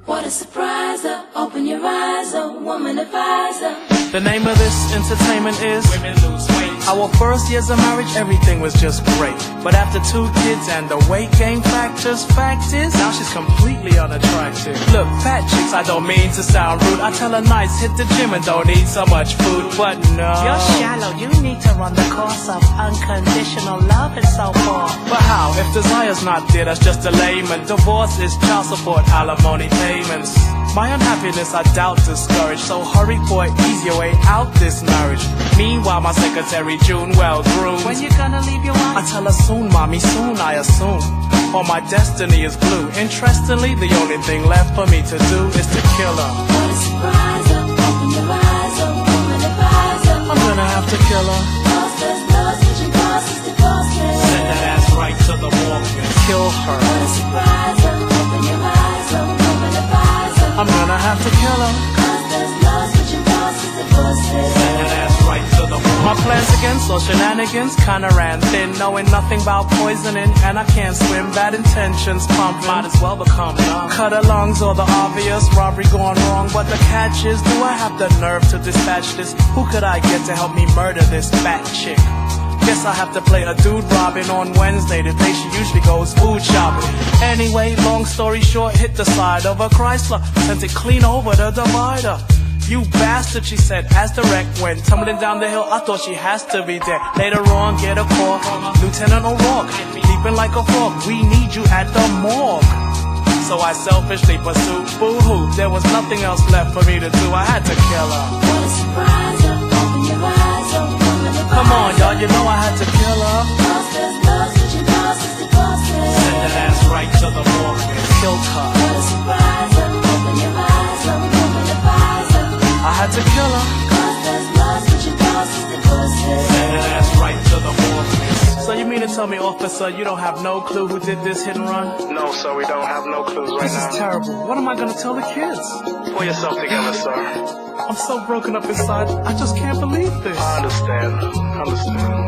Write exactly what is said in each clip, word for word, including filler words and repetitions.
What a surprise, oh, open your eyes, oh, woman advisor. The name of this entertainment is Women Lose Weight. Our first years of marriage, everything was just great. But after two kids and the weight gain factors, fact is, now she's completely unattractive. Look, fat chicks, I don't mean to sound rude. I tell her nice, hit the gym and don't eat so much food. But no, you're shallow, you need to run the course of unconditional love and so forth. But how? If desire's not there, that's just a layman. Divorce is child support, alimony payments. My unhappiness I doubt discouraged, so hurry for an easier way out this marriage. Meanwhile, my secretary June well groomed. When you gonna leave your wife? I tell her soon, mommy, soon I assume. Or my destiny is blue. Interestingly, the only thing left for me to do is to kill her. What a surprise, oh, open your eyes, oh, woman advisor. I'm gonna have to kill her. Lost there's love, switching crosses, divorces. Send that ass right to the morgue. Kill her. What a surprise, oh, open your eyes, oh, woman advisor. I'm gonna have to kill her. Cause there's love, switching crosses, divorces. Send that ass right to the morgue. My plans against all shenanigans kinda ran thin, knowing nothing about poisoning, and I can't swim. Bad intentions pumping, might as well become numb. Cut her lungs or the obvious robbery gone wrong. But the catch is, do I have the nerve to dispatch this? Who could I get to help me murder this fat chick? Guess I have to play a dude Robin on Wednesday, the day she usually goes food shopping. Anyway, long story short, hit the side of a Chrysler, sent it clean over the divider. You bastard, she said, as the wreck went tumbling down the hill. I thought she has to be dead. Later on, get a call, Lieutenant O'Rourke, leaping like a frog. We need you at the morgue. So I selfishly pursued, boo-hoo. There was nothing else left for me to do. I had to kill her. What a surprise, oh, open your eyes, oh, woman advisor. Come on, y'all, you know I had to kill her. Lost there's love, switching crosses, divorces. Send that ass right to the morgue and killed her. What a surprise, oh, open your eyes, oh, woman advisor. I had to kill her. Cause there's love, switching crosses, divorces. Send that ass right to the morgue. So you mean to tell me, officer, you don't have no clue who did this hit and run? No, sir, we don't have no clues right This now. is terrible. What am I gonna tell the kids? Pull yourself together, sir. I'm so broken up inside, I just can't believe this. I understand. I understand.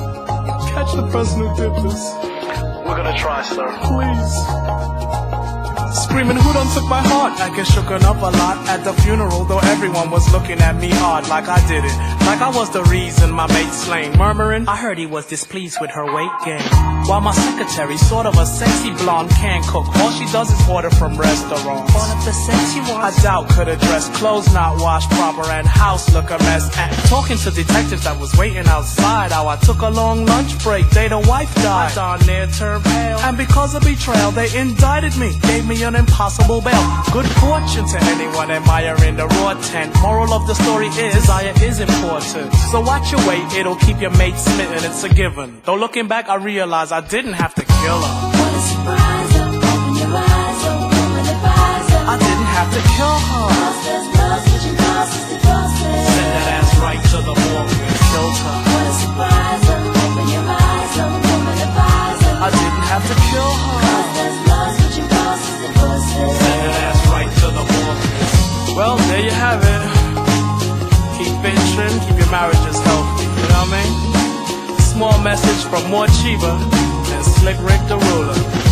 Catch the person who did this. We're gonna try, sir. Please. Screaming, who done took my heart? I get shooken up a lot at the funeral, though everyone was looking at me hard like I did it. Like I was the reason my mate slain. Murmuring, I heard he was displeased with her weight gain. While my secretary, sort of a sexy blonde, can't cook. All she does is order from restaurants. All of the sex you I want. doubt could address clothes not washed proper and house look a mess. And talking to detectives that was waiting outside, how I took a long lunch break, day the wife died. I darn near turned pale, and because of betrayal they indicted me, gave me an impossible bail. Good fortune to anyone admiring the raw tent. Moral of the story is, desire is important. So watch your weight, it'll keep your mate smitten, it's a given. Though looking back I realize I didn't have to kill her. What a surprise, oh, open your eyes, oh, woman advisor. I didn't have to kill her. Lost there's love, switching crosses, divorces. Send that ass right to the morgue and killed her. What a surprise, oh, open your eyes, oh, woman advisor. I didn't have to kill her. Cause there's love, switching crosses, divorces. Send that ass right to the morgue. Well, there you have it. Keep venturing, keep your marriages healthy. You know what I mean? Small message from More Chiba and Slick Rick the Ruler.